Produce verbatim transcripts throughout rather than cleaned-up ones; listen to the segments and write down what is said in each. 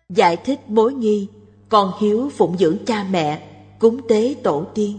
Giải thích mối nghi con hiếu phụng dưỡng cha mẹ, cúng tế tổ tiên.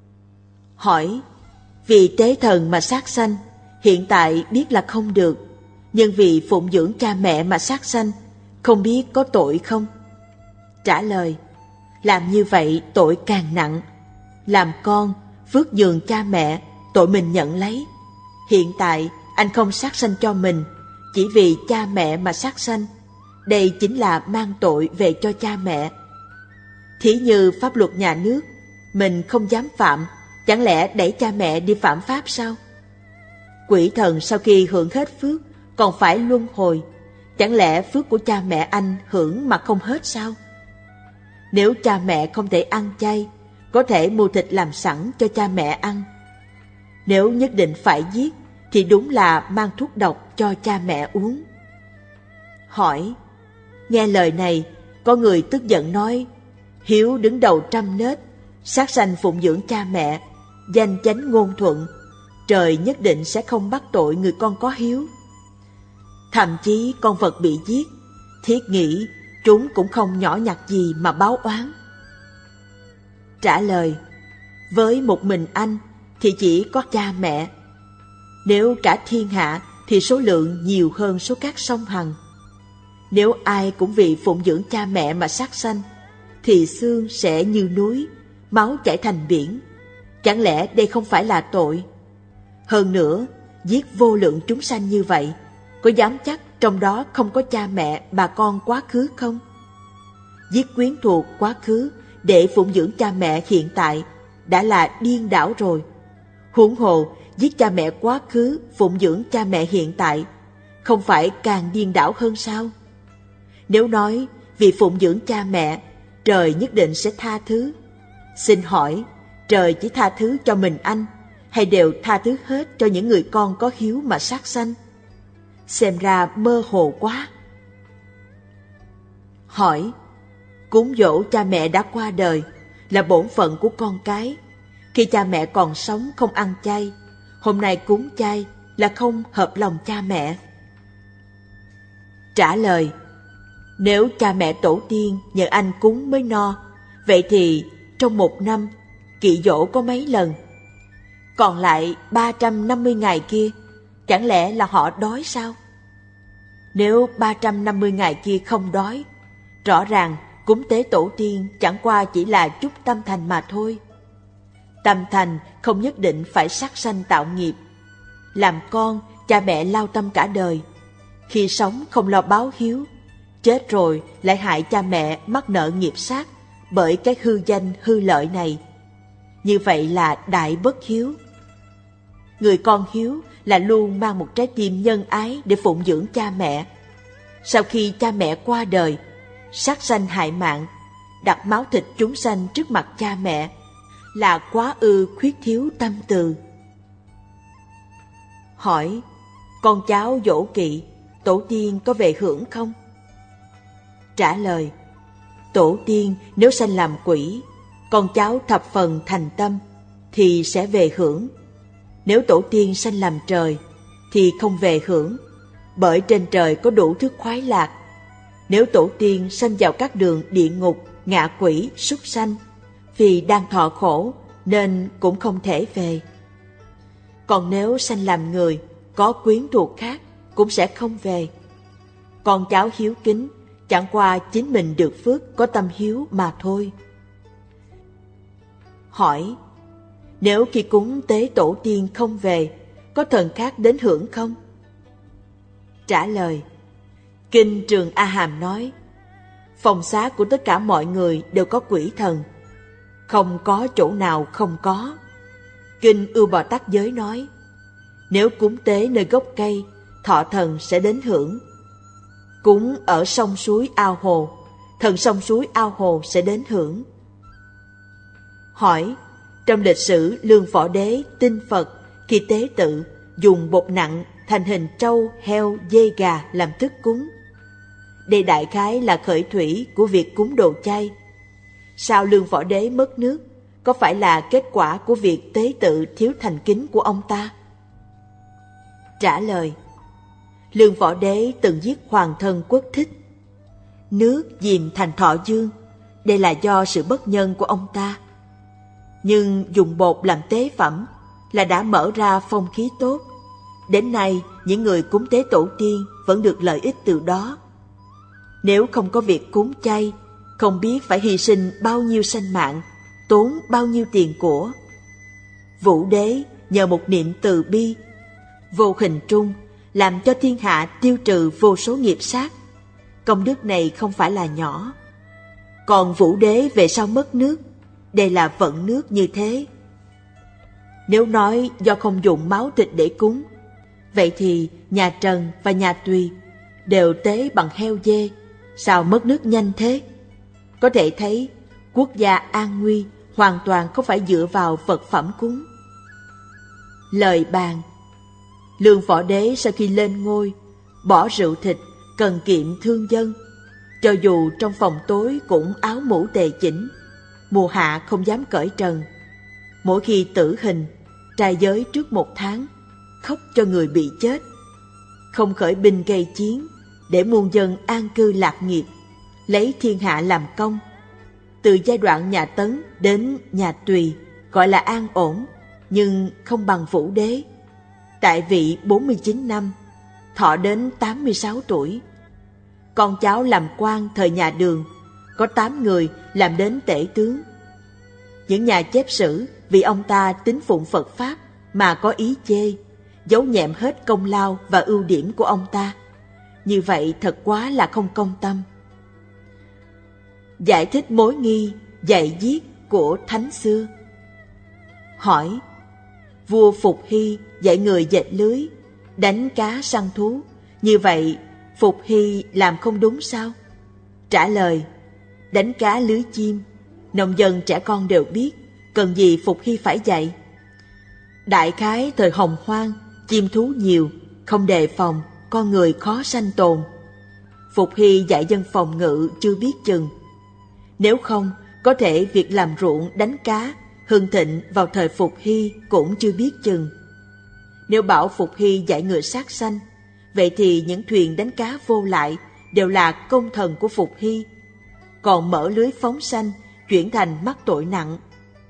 Hỏi: vì tế thần mà sát sanh, hiện tại biết là không được, nhưng vì phụng dưỡng cha mẹ mà sát sanh, không biết có tội không? Trả lời: làm như vậy tội càng nặng. Làm con, phước dường cha mẹ, tội mình nhận lấy. Hiện tại anh không sát sanh cho mình, chỉ vì cha mẹ mà sát sanh. Đây chính là mang tội về cho cha mẹ. Thí như pháp luật nhà nước, mình không dám phạm, chẳng lẽ đẩy cha mẹ đi phạm pháp sao? Quỷ thần sau khi hưởng hết phước còn phải luân hồi, chẳng lẽ phước của cha mẹ anh hưởng mà không hết sao? Nếu cha mẹ không thể ăn chay, có thể mua thịt làm sẵn cho cha mẹ ăn. Nếu nhất định phải giết, thì đúng là mang thuốc độc cho cha mẹ uống. Hỏi: nghe lời này, có người tức giận nói: hiếu đứng đầu trăm nết, sát sanh phụng dưỡng cha mẹ, danh chánh ngôn thuận, trời nhất định sẽ không bắt tội người con có hiếu. Thậm chí con vật bị giết, thiết nghĩ chúng cũng không nhỏ nhặt gì mà báo oán. Trả lời: với một mình anh thì chỉ có cha mẹ. Nếu cả thiên hạ thì số lượng nhiều hơn số các sông Hằng. Nếu ai cũng vì phụng dưỡng cha mẹ mà sát sanh, thì xương sẽ như núi, máu chảy thành biển. Chẳng lẽ đây không phải là tội? Hơn nữa, giết vô lượng chúng sanh như vậy, có dám chắc trong đó không có cha mẹ bà con quá khứ không? Giết quyến thuộc quá khứ để phụng dưỡng cha mẹ hiện tại đã là điên đảo rồi. Huống hồ giết cha mẹ quá khứ phụng dưỡng cha mẹ hiện tại, không phải càng điên đảo hơn sao? Nếu nói vì phụng dưỡng cha mẹ, trời nhất định sẽ tha thứ. Xin hỏi, trời chỉ tha thứ cho mình anh, hay đều tha thứ hết cho những người con có hiếu mà sát sanh? Xem ra mơ hồ quá. Hỏi: cúng dỗ cha mẹ đã qua đời là bổn phận của con cái. Khi cha mẹ còn sống không ăn chay, hôm nay cúng chay là không hợp lòng cha mẹ. Trả lời: nếu cha mẹ tổ tiên nhờ anh cúng mới no, vậy thì trong một năm kỵ dỗ có mấy lần? Còn lại ba trăm năm mươi ngày kia, chẳng lẽ là họ đói sao? Nếu ba trăm năm mươi ngày kia không đói, rõ ràng cúng tế tổ tiên chẳng qua chỉ là chút tâm thành mà thôi. Tâm thành không nhất định phải sát sanh tạo nghiệp. Làm con, cha mẹ lao tâm cả đời, khi sống không lo báo hiếu, chết rồi lại hại cha mẹ mắc nợ nghiệp sát bởi cái hư danh hư lợi này. Như vậy là đại bất hiếu. Người con hiếu là luôn mang một trái tim nhân ái để phụng dưỡng cha mẹ. Sau khi cha mẹ qua đời, sát sanh hại mạng, đặt máu thịt chúng sanh trước mặt cha mẹ, là quá ư khuyết thiếu tâm từ. Hỏi: con cháu dỗ kỵ, tổ tiên có về hưởng không? Trả lời: tổ tiên nếu sanh làm quỷ, con cháu thập phần thành tâm thì sẽ về hưởng. Nếu tổ tiên sanh làm trời thì không về hưởng, bởi trên trời có đủ thứ khoái lạc. Nếu tổ tiên sanh vào các đường địa ngục, ngạ quỷ, súc sanh, vì đang thọ khổ nên cũng không thể về. Còn nếu sanh làm người, có quyến thuộc khác, cũng sẽ không về. Con cháu hiếu kính chẳng qua chính mình được phước có tâm hiếu mà thôi. Hỏi: nếu khi cúng tế tổ tiên không về, có thần khác đến hưởng không? Trả lời: Kinh Trường A Hàm nói, phòng xá của tất cả mọi người đều có quỷ thần, không có chỗ nào không có. Kinh Ưu Bò Tát Giới nói, nếu cúng tế nơi gốc cây, thọ thần sẽ đến hưởng. Cúng ở sông suối ao hồ, thần sông suối ao hồ sẽ đến hưởng. Hỏi, trong lịch sử Lương Phổ Đế tin Phật khi tế tự dùng bột nặng thành hình trâu, heo, dê, gà làm thức cúng. Đây đại khái là khởi thủy của việc cúng đồ chay. Sao Lương Phổ Đế mất nước? Có phải là kết quả của việc tế tự thiếu thành kính của ông ta? Trả lời, Lương Phổ Đế từng giết hoàng thân Quốc Thích. nước dìm thành thọ dương, đây là do sự bất nhân của ông ta. Nhưng dùng bột làm tế phẩm là đã mở ra phong khí tốt. Đến nay, những người cúng tế tổ tiên vẫn được lợi ích từ đó. Nếu không có việc cúng chay, không biết phải hy sinh bao nhiêu sanh mạng, tốn bao nhiêu tiền của. Vũ đế nhờ một niệm từ bi, vô hình trung làm cho thiên hạ tiêu trừ vô số nghiệp sát. Công đức này không phải là nhỏ. Còn Vũ đế về sau mất nước, đây là vận nước như thế. Nếu nói do không dùng máu thịt để cúng, vậy thì nhà Trần và nhà Tùy đều tế bằng heo dê, sao mất nước nhanh thế? Có thể thấy quốc gia an nguy hoàn toàn không phải dựa vào vật phẩm cúng. Lời bàn: Lương Võ Đế sau khi lên ngôi, bỏ rượu thịt, cần kiệm thương dân. Cho dù trong phòng tối cũng áo mũ tề chỉnh, mùa hạ không dám cởi trần. Mỗi khi tử hình, trai giới trước một tháng, khóc cho người bị chết. Không khởi binh gây chiến, để muôn dân an cư lạc nghiệp, lấy thiên hạ làm công. Từ giai đoạn nhà Tấn đến nhà Tùy gọi là an ổn, nhưng không bằng Vũ đế. Tại vị bốn mươi chín năm, thọ đến tám mươi sáu tuổi. Con cháu làm quan thời nhà Đường, có tám người làm đến tể tướng. Những nhà chép sử vì ông ta tín phụng Phật Pháp mà có ý chê, giấu nhẹm hết công lao và ưu điểm của ông ta. Như vậy thật quá là không công tâm. Giải thích mối nghi dạy giết của thánh xưa. Hỏi: Vua Phục Hy dạy người dệt lưới, đánh cá săn thú, như vậy Phục Hy làm không đúng sao? Trả lời: Đánh cá lưới chim, nông dân trẻ con đều biết, cần gì Phục Hy phải dạy. Đại khái thời Hồng Hoang, chim thú nhiều, không đề phòng, con người khó sanh tồn. Phục Hy dạy dân phòng ngự chưa biết chừng. Nếu không, có thể việc làm ruộng đánh cá hưng thịnh vào thời Phục Hy cũng chưa biết chừng. Nếu bảo Phục Hy dạy người sát sanh, vậy thì những thuyền đánh cá vô lại đều là công thần của Phục Hy, còn mở lưới phóng sanh chuyển thành mắc tội nặng.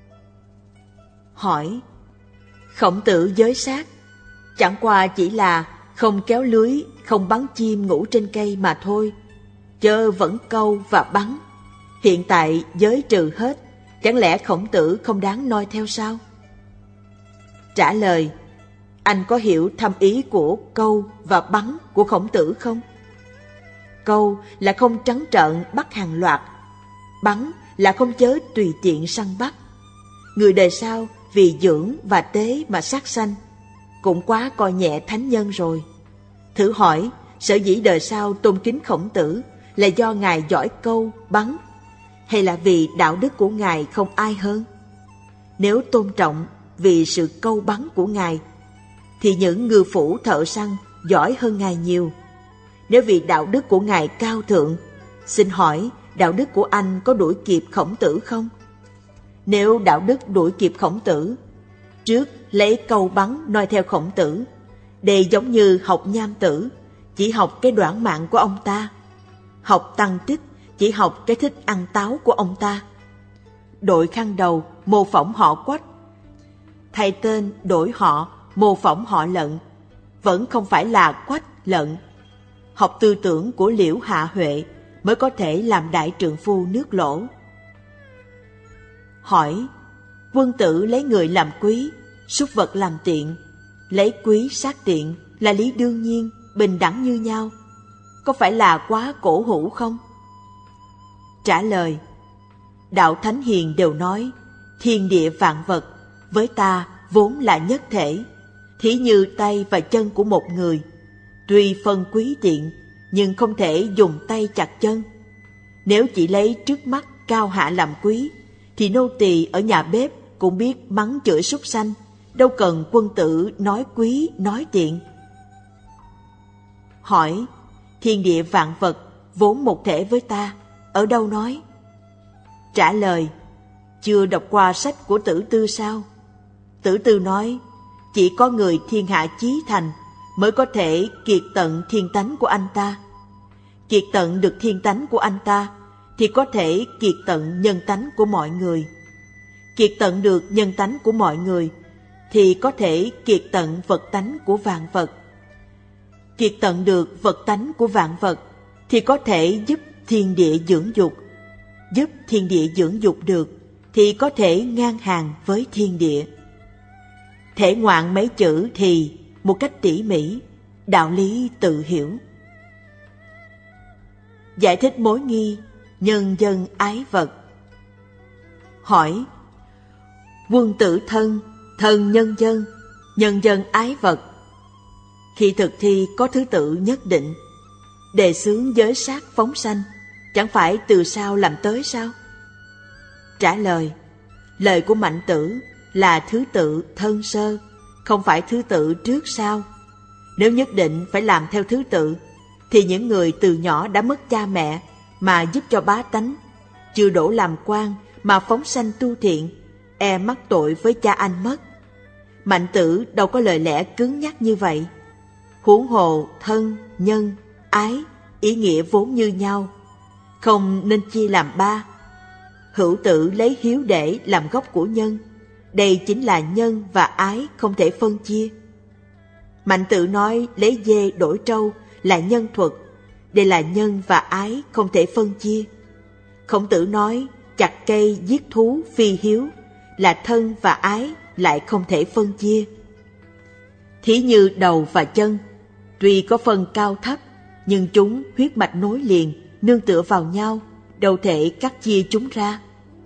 Hỏi: Khổng Tử giới sát, chẳng qua chỉ là không kéo lưới, không bắn chim ngủ trên cây mà thôi, chớ vẫn câu và bắn. Hiện tại giới trừ hết, chẳng lẽ Khổng Tử không đáng noi theo sao? Trả lời: Anh có hiểu thâm ý của câu và bắn của Khổng Tử không? Câu là không trắng trợn bắt hàng loạt, bắn là không chớ tùy tiện săn bắt. Người đời sau vì dưỡng và tế mà sát sanh, cũng quá coi nhẹ thánh nhân rồi. Thử hỏi, sở dĩ đời sau tôn kính Khổng Tử là do Ngài giỏi câu, bắn, hay là vì đạo đức của Ngài không ai hơn? Nếu tôn trọng vì sự câu bắn của Ngài, thì những ngư phủ thợ săn giỏi hơn Ngài nhiều. Nếu vì đạo đức của Ngài cao thượng, xin hỏi đạo đức của anh có đuổi kịp Khổng Tử không? Nếu đạo đức đuổi kịp Khổng Tử, trước lấy câu bắn noi theo Khổng Tử, đây giống như học Nham Tử, chỉ học cái đoản mạng của ông ta. Học Tăng Tích, chỉ học cái thích ăn táo của ông ta. Đội khăn đầu mô phỏng họ Quách, thay tên đổi họ mô phỏng họ Lận, vẫn không phải là Quách Lận. Học tư tưởng của Liễu Hạ Huệ mới có thể làm đại trượng phu nước Lỗ. Hỏi: Quân tử lấy người làm quý, súc vật làm tiện, lấy quý sát tiện là lý đương nhiên, bình đẳng như nhau, có phải là quá cổ hủ không? Trả lời: Đạo Thánh Hiền đều nói, thiên địa vạn vật với ta vốn là nhất thể, thí như tay và chân của một người, tuy phân quý tiện nhưng không thể dùng tay chặt chân. Nếu chỉ lấy trước mắt cao hạ làm quý, thì nô tỳ ở nhà bếp cũng biết mắng chửi súc sanh, đâu cần quân tử nói quý nói tiện. Hỏi: Thiên địa vạn vật vốn một thể với ta, ở đâu nói? Trả lời: Chưa đọc qua sách của Tử Tư sao? Tử Tư nói, chỉ có người thiên hạ chí thành mới có thể kiệt tận thiên tánh của anh ta. kiệt tận được thiên tánh của anh ta, thì có thể kiệt tận nhân tánh của mọi người. Kiệt tận được nhân tánh của mọi người, thì có thể kiệt tận vật tánh của vạn vật. Kiệt tận được vật tánh của vạn vật, thì có thể giúp thiên địa dưỡng dục. Giúp thiên địa dưỡng dục được, thì có thể ngang hàng với thiên địa. Thể ngoạn mấy chữ thì một cách tỉ mỉ, đạo lý tự hiểu. Giải thích mối nghi nhân dân ái vật. Hỏi: quân tử thân, thân nhân dân, nhân dân ái vật. Khi thực thi có thứ tự nhất định, đề xướng giới sát phóng sanh, chẳng phải từ sao làm tới sao? Trả lời: lời của Mạnh Tử là thứ tự thân sơ, không phải thứ tự trước sau. Nếu nhất định phải làm theo thứ tự, thì những người từ nhỏ đã mất cha mẹ mà giúp cho bá tánh, chưa đổ làm quan mà phóng sanh tu thiện, e mắc tội với cha anh mất. Mạnh Tử đâu có lời lẽ cứng nhắc như vậy. Huống hồ thân, nhân, ái, ý nghĩa vốn như nhau, không nên chia làm ba. Hữu Tử lấy hiếu để làm gốc của nhân, đây chính là nhân và ái không thể phân chia. Mạnh Tử nói lấy dê đổi trâu là nhân thuật, đây là nhân và ái không thể phân chia. Khổng Tử nói chặt cây giết thú phi hiếu, là thân và ái lại không thể phân chia. Thí như đầu và chân, tuy có phần cao thấp, nhưng chúng huyết mạch nối liền, nương tựa vào nhau, đâu thể cắt chia chúng ra.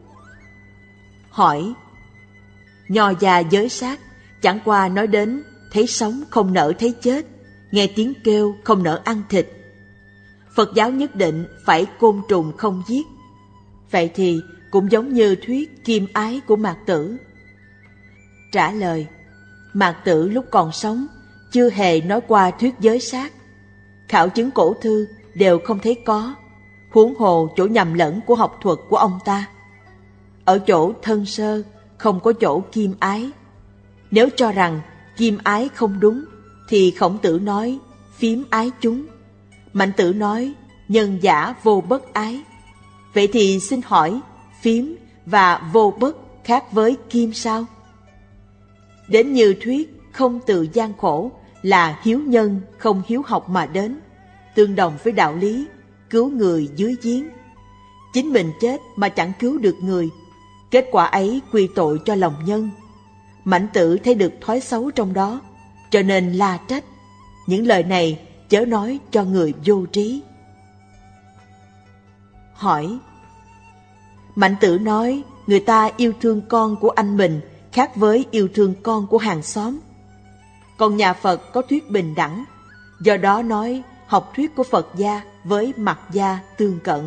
Hỏi: nho gia giới sát chẳng qua nói đến thấy sống không nỡ thấy chết, nghe tiếng kêu không nỡ ăn thịt. Phật giáo nhất định phải côn trùng không giết. Vậy thì cũng giống như thuyết kim ái của Mạc Tử. Trả lời: Mạc Tử lúc còn sống chưa hề nói qua thuyết giới sát. Khảo chứng cổ thư đều không thấy có, huống hồ chỗ nhầm lẫn của học thuật của ông ta. Ở chỗ thân sơ không có chỗ kim ái. Nếu cho rằng kim ái không đúng, thì Khổng Tử nói phiếm ái chúng. Mạnh Tử nói nhân giả vô bất ái. Vậy thì xin hỏi, phiếm và vô bất khác với kim sao? Đến như thuyết không từ gian khổ là hiếu nhân không hiếu học mà đến, tương đồng với đạo lý cứu người dưới giếng. Chính mình chết mà chẳng cứu được người, kết quả ấy quy tội cho lòng nhân. Mạnh Tử thấy được thói xấu trong đó, cho nên la trách. Những lời này chớ nói cho người vô trí. Hỏi: Mạnh Tử nói người ta yêu thương con của anh mình khác với yêu thương con của hàng xóm. Còn nhà Phật có thuyết bình đẳng, do đó nói học thuyết của Phật gia với Mật gia tương cận.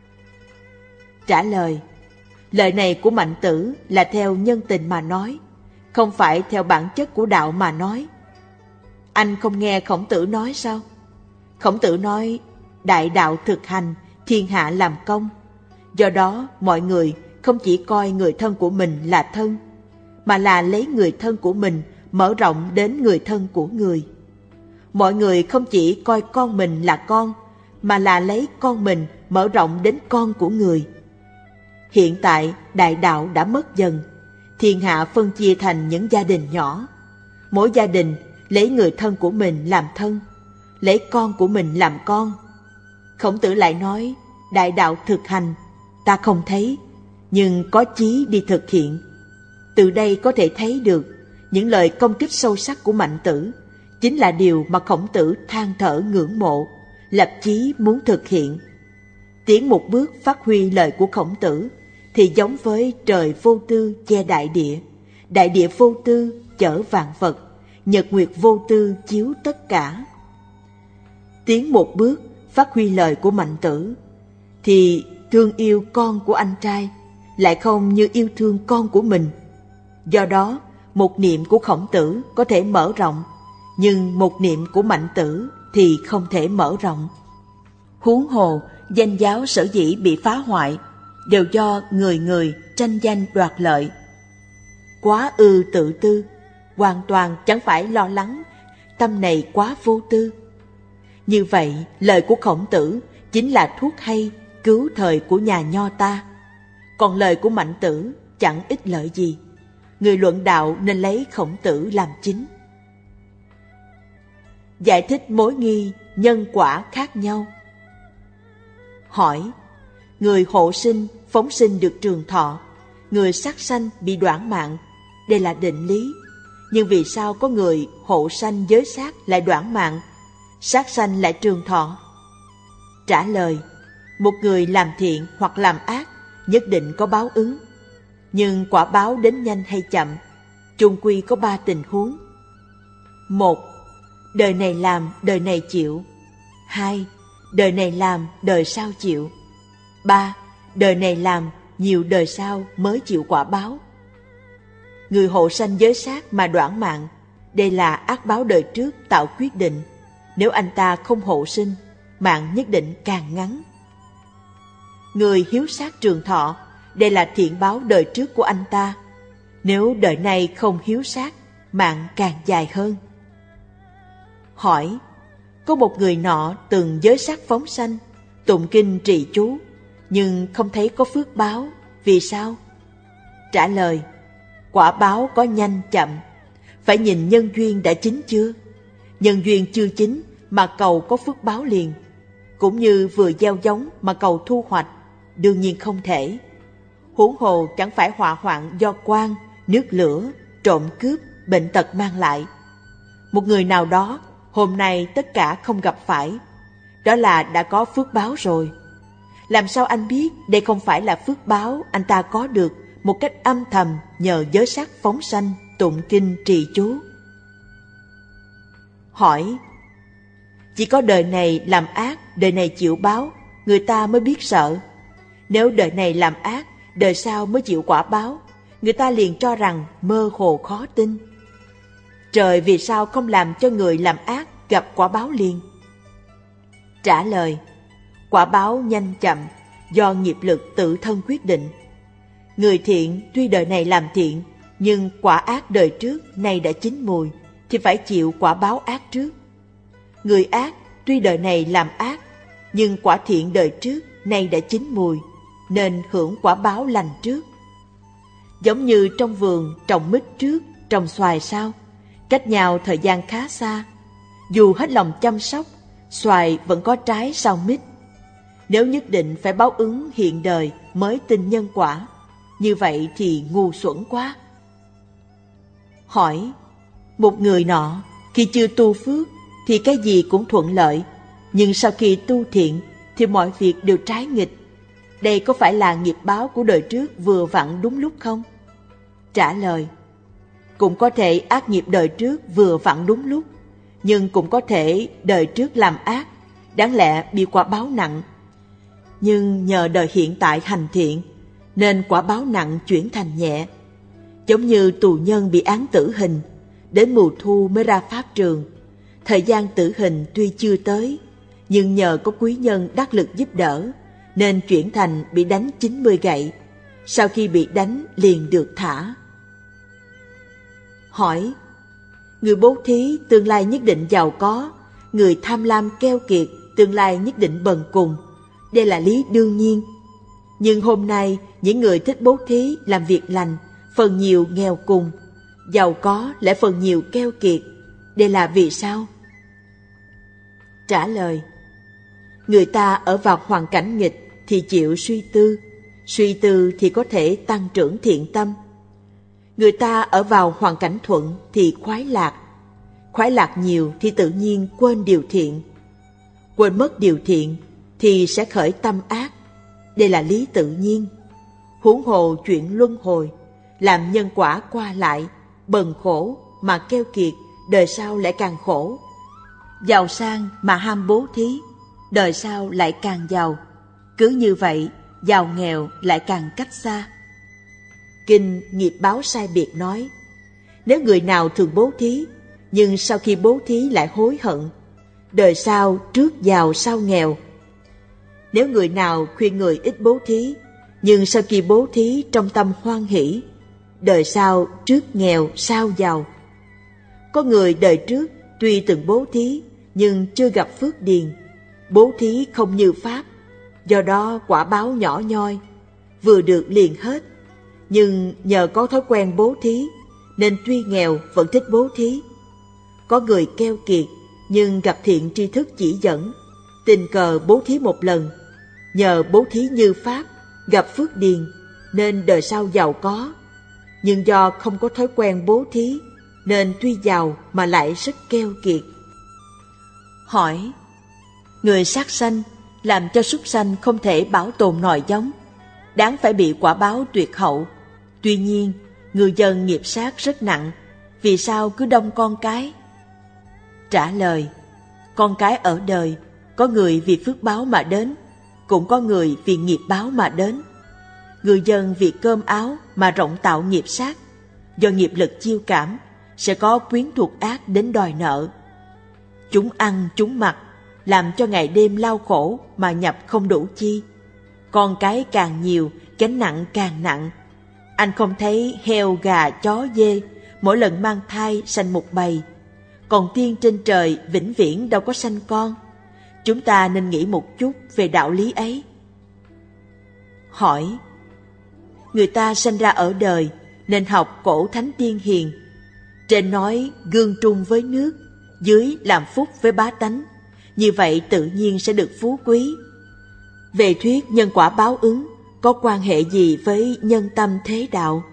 Trả lời: lời này của Mạnh Tử là theo nhân tình mà nói, không phải theo bản chất của đạo mà nói. Anh không nghe Khổng Tử nói sao? Khổng Tử nói đại đạo thực hành, thiên hạ làm công. Do đó mọi người không chỉ coi người thân của mình là thân, mà là lấy người thân của mình mở rộng đến người thân của người. Mọi người không chỉ coi con mình là con, mà là lấy con mình mở rộng đến con của người. Hiện tại đại đạo đã mất dần, thiên hạ phân chia thành những gia đình nhỏ. Mỗi gia đình lấy người thân của mình làm thân, lấy con của mình làm con. Khổng Tử lại nói đại đạo thực hành, ta không thấy, nhưng có chí đi thực hiện. Từ đây có thể thấy được những lời công kích sâu sắc của Mạnh Tử chính là điều mà Khổng Tử than thở ngưỡng mộ, lập chí muốn thực hiện. Tiến một bước phát huy lời của Khổng Tử thì giống với trời vô tư che đại địa, đại địa vô tư chở vạn vật, nhật nguyệt vô tư chiếu tất cả. Tiến một bước phát huy lời của Mạnh Tử thì thương yêu con của anh trai lại không như yêu thương con của mình. Do đó một niệm của Khổng Tử có thể mở rộng, nhưng một niệm của Mạnh Tử thì không thể mở rộng. Huống hồ danh giáo sở dĩ bị phá hoại đều do người người tranh danh đoạt lợi. Quá ư tự tư, hoàn toàn chẳng phải lo lắng, tâm này quá vô tư. Như vậy lời của Khổng Tử chính là thuốc hay cứu thời của nhà Nho ta. Còn lời của Mạnh Tử chẳng ích lợi gì. Người luận đạo nên lấy Khổng Tử làm chính. Giải thích mối nghi nhân quả khác nhau. Hỏi: người hộ sinh, phóng sinh được trường thọ, người sát sanh bị đoản mạng, đây là định lý. Nhưng vì sao có người hộ sanh giới sát lại đoản mạng, sát sanh lại trường thọ? Trả lời: một người làm thiện hoặc làm ác nhất định có báo ứng, nhưng quả báo đến nhanh hay chậm, chung quy có ba tình huống. Một, đời này làm, đời này chịu. Hai, đời này làm, đời sau chịu. Ba, đời này làm, nhiều đời sau mới chịu quả báo. Người hộ sanh giới sát mà đoản mạng, đây là ác báo đời trước tạo quyết định. Nếu anh ta không hộ sinh, mạng nhất định càng ngắn. Người hiếu sát trường thọ, đây là thiện báo đời trước của anh ta. Nếu đời này không hiếu sát, mạng càng dài hơn. Hỏi: có một người nọ từng giới sát phóng sanh, tụng kinh trì chú, nhưng không thấy có phước báo, vì sao? Trả lời: quả báo có nhanh chậm, phải nhìn nhân duyên đã chín chưa. Nhân duyên chưa chín mà cầu có phước báo liền, cũng như vừa gieo giống mà cầu thu hoạch, đương nhiên không thể. Huống hồ chẳng phải họa hoạn do quan, nước lửa, trộm cướp, bệnh tật mang lại. Một người nào đó hôm nay tất cả không gặp phải, đó là đã có phước báo rồi. Làm sao anh biết đây không phải là phước báo anh ta có được một cách âm thầm nhờ giới sát phóng sanh, tụng kinh trì chú? Hỏi: chỉ có đời này làm ác, đời này chịu báo, người ta mới biết sợ. Nếu đời này làm ác, đời sau mới chịu quả báo, người ta liền cho rằng mơ hồ khó tin. Trời vì sao không làm cho người làm ác gặp quả báo liền? Trả lời: quả báo nhanh chậm do nghiệp lực tự thân quyết định. Người thiện tuy đời này làm thiện, nhưng quả ác đời trước nay đã chín mùi, thì phải chịu quả báo ác trước. Người ác tuy đời này làm ác, nhưng quả thiện đời trước nay đã chín mùi, nên hưởng quả báo lành trước. Giống như trong vườn trồng mít trước, trồng xoài sau, cách nhau thời gian khá xa. Dù hết lòng chăm sóc, xoài vẫn có trái sau mít. Nếu nhất định phải báo ứng hiện đời mới tin nhân quả, như vậy thì ngu xuẩn quá. Hỏi: một người nọ khi chưa tu phước thì cái gì cũng thuận lợi, nhưng sau khi tu thiện thì mọi việc đều trái nghịch. Đây có phải là nghiệp báo của đời trước vừa vặn đúng lúc không? Trả lời: cũng có thể ác nghiệp đời trước vừa vặn đúng lúc, nhưng cũng có thể đời trước làm ác, đáng lẽ bị quả báo nặng. Nhưng nhờ đời hiện tại hành thiện, nên quả báo nặng chuyển thành nhẹ. Giống như tù nhân bị án tử hình, đến mùa thu mới ra pháp trường. Thời gian tử hình tuy chưa tới, nhưng nhờ có quý nhân đắc lực giúp đỡ, nên chuyển thành bị đánh chín mươi gậy. Sau khi bị đánh liền được thả. Hỏi: người bố thí tương lai nhất định giàu có, người tham lam keo kiệt tương lai nhất định bần cùng. Đây là lý đương nhiên. Nhưng hôm nay những người thích bố thí làm việc lành, phần nhiều nghèo cùng, giàu có lại phần nhiều keo kiệt. Đây là vì sao? Trả lời: người ta ở vào hoàn cảnh nghịch thì chịu suy tư, suy tư thì có thể tăng trưởng thiện tâm. Người ta ở vào hoàn cảnh thuận thì khoái lạc, khoái lạc nhiều thì tự nhiên quên điều thiện, quên mất điều thiện thì sẽ khởi tâm ác. Đây là lý tự nhiên. Huống hồ chuyện luân hồi, làm nhân quả qua lại, bần khổ mà keo kiệt, đời sau lại càng khổ. Giàu sang mà ham bố thí, đời sau lại càng giàu. Cứ như vậy, giàu nghèo lại càng cách xa. Kinh Nghiệp báo sai biệt nói: nếu người nào thường bố thí, nhưng sau khi bố thí lại hối hận, đời sau trước giàu sau nghèo. Nếu người nào khuyên người ít bố thí, nhưng sau khi bố thí trong tâm hoan hỷ, đời sau trước nghèo sau giàu. Có người đời trước tuy từng bố thí, nhưng chưa gặp phước điền, bố thí không như Pháp, do đó quả báo nhỏ nhoi, vừa được liền hết. Nhưng nhờ có thói quen bố thí, nên tuy nghèo vẫn thích bố thí. Có người keo kiệt, nhưng gặp thiện tri thức chỉ dẫn, tình cờ bố thí một lần, nhờ bố thí như Pháp, gặp phước điền, nên đời sau giàu có. Nhưng do không có thói quen bố thí, nên tuy giàu mà lại rất keo kiệt. Hỏi: người sát sanh làm cho súc sanh không thể bảo tồn nòi giống, đáng phải bị quả báo tuyệt hậu. Tuy nhiên, người dân nghiệp sát rất nặng, vì sao cứ đông con cái? Trả lời: con cái ở đời, có người vì phước báo mà đến, cũng có người vì nghiệp báo mà đến. Người dân vì cơm áo mà rộng tạo nghiệp sát, do nghiệp lực chiêu cảm, sẽ có quyến thuộc ác đến đòi nợ. Chúng ăn, chúng mặc, làm cho ngày đêm lao khổ mà nhập không đủ chi. Con cái càng nhiều, gánh nặng càng nặng. Anh không thấy heo, gà, chó, dê mỗi lần mang thai sanh một bầy, còn tiên trên trời vĩnh viễn đâu có sanh con. Chúng ta nên nghĩ một chút về đạo lý ấy. Hỏi: người ta sanh ra ở đời nên học cổ thánh tiên hiền. Trên nói gương trung với nước, dưới làm phúc với bá tánh, như vậy tự nhiên sẽ được phú quý. Về thuyết nhân quả báo ứng, có quan hệ gì với nhân tâm thế đạo?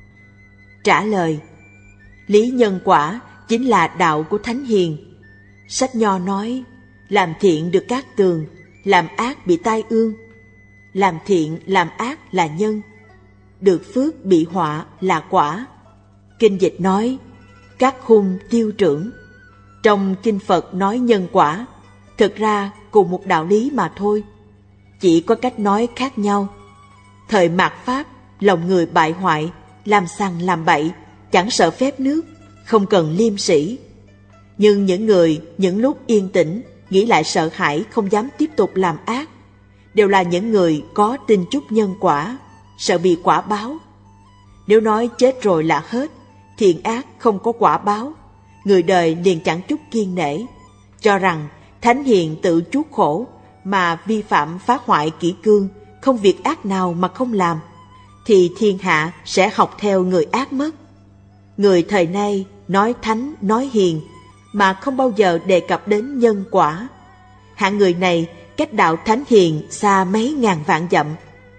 Trả lời: lý nhân quả chính là đạo của thánh hiền. Sách Nho nói, làm thiện được cát tường, làm ác bị tai ương. Làm thiện làm ác là nhân, được phước bị họa là quả. Kinh dịch nói, các hung tiêu trưởng. Trong kinh Phật nói nhân quả, thực ra cùng một đạo lý mà thôi, chỉ có cách nói khác nhau. Thời mạt Pháp, lòng người bại hoại, làm sằng làm bậy, chẳng sợ phép nước, không cần liêm sĩ. Nhưng những người những lúc yên tĩnh, nghĩ lại sợ hãi không dám tiếp tục làm ác, đều là những người có tin chút nhân quả, sợ bị quả báo. Nếu nói chết rồi là hết, thiện ác không có quả báo, người đời liền chẳng chút kiêng nể, cho rằng thánh hiền tự chuốc khổ mà vi phạm phá hoại kỷ cương, không việc ác nào mà không làm, thì thiên hạ sẽ học theo người ác mất. Người thời nay nói thánh nói hiền mà không bao giờ đề cập đến nhân quả. Hạng người này cách đạo thánh hiền xa mấy ngàn vạn dặm.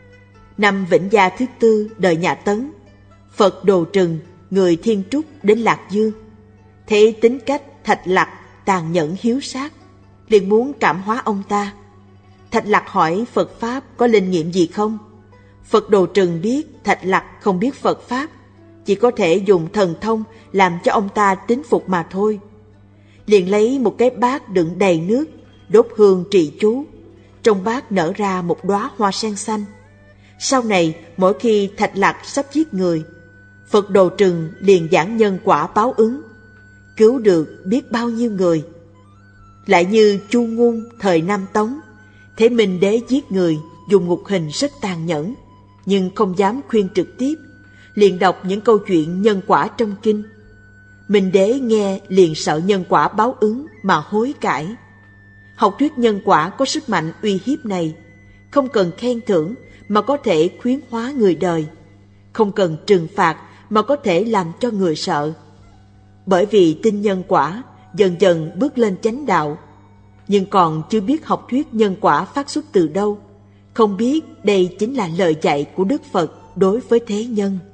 Năm Vĩnh Gia thứ tư đời nhà Tấn, Phật Đồ Trừng, người Thiên Trúc đến Lạc Dương, thấy tính cách Thạch Lặc tàn nhẫn hiếu sát, liền muốn cảm hóa ông ta. Thạch Lặc hỏi Phật Pháp có linh nghiệm gì không? Phật Đồ Trừng biết Thạch Lặc không biết Phật Pháp, chỉ có thể dùng thần thông làm cho ông ta tín phục mà thôi. Liền lấy một cái bát đựng đầy nước, đốt hương trì chú. Trong bát nở ra một đóa hoa sen xanh. Sau này, mỗi khi Thạch Lặc sắp giết người, Phật Đồ Trừng liền giảng nhân quả báo ứng, cứu được biết bao nhiêu người. Lại như Chu Ngôn thời Nam Tống, thấy Minh Đế giết người dùng ngục hình rất tàn nhẫn, nhưng không dám khuyên trực tiếp, liền đọc những câu chuyện nhân quả trong kinh. Minh Đế nghe liền sợ nhân quả báo ứng mà hối cải. Học thuyết nhân quả có sức mạnh uy hiếp này, không cần khen thưởng mà có thể khuyến hóa người đời, không cần trừng phạt mà có thể làm cho người sợ. Bởi vì tin nhân quả, dần dần bước lên chánh đạo, nhưng còn chưa biết học thuyết nhân quả phát xuất từ đâu, không biết đây chính là lời dạy của Đức Phật đối với thế nhân.